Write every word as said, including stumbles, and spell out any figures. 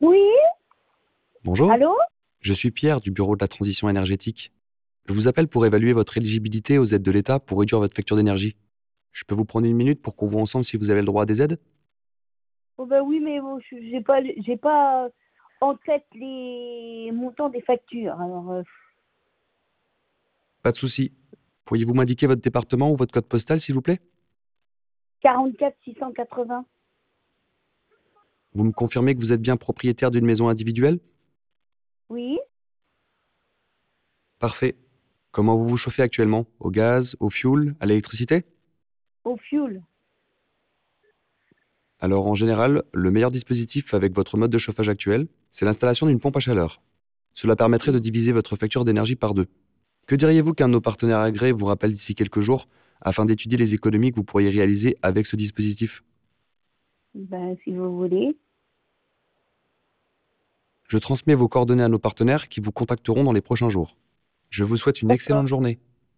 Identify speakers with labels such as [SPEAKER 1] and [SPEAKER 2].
[SPEAKER 1] Oui,
[SPEAKER 2] Bonjour,
[SPEAKER 1] allô?
[SPEAKER 2] je suis Pierre du Bureau de la transition énergétique. Je vous appelle pour évaluer votre éligibilité aux aides de l'État pour réduire votre facture d'énergie. Je peux vous prendre une minute pour qu'on voit ensemble si vous avez le droit à des aides?
[SPEAKER 1] Oh ben oui, mais bon, je- j'ai pas, le- j'ai pas en tête les montants des factures. Alors, euh,
[SPEAKER 2] Pas de souci. Pourriez-vous m'indiquer votre département ou votre code postal, s'il vous plaît?
[SPEAKER 1] quarante-quatre six cent quatre-vingts.
[SPEAKER 2] Vous me confirmez que vous êtes bien propriétaire d'une maison individuelle?
[SPEAKER 1] Oui,
[SPEAKER 2] Parfait. Comment vous vous chauffez actuellement? Au gaz, au fioul, à l'électricité?
[SPEAKER 1] au fioul.
[SPEAKER 2] Alors en général, le meilleur dispositif avec votre mode de chauffage actuel, c'est l'installation d'une pompe à chaleur. Cela permettrait de diviser votre facture d'énergie par deux. Que diriez-vous qu'un de nos partenaires agréés vous rappelle d'ici quelques jours afin d'étudier les économies que vous pourriez réaliser avec ce dispositif?
[SPEAKER 1] Ben, si vous voulez.
[SPEAKER 2] Je transmets vos coordonnées à nos partenaires qui vous contacteront dans les prochains jours. Je vous souhaite une
[SPEAKER 1] D'accord.
[SPEAKER 2] excellente journée.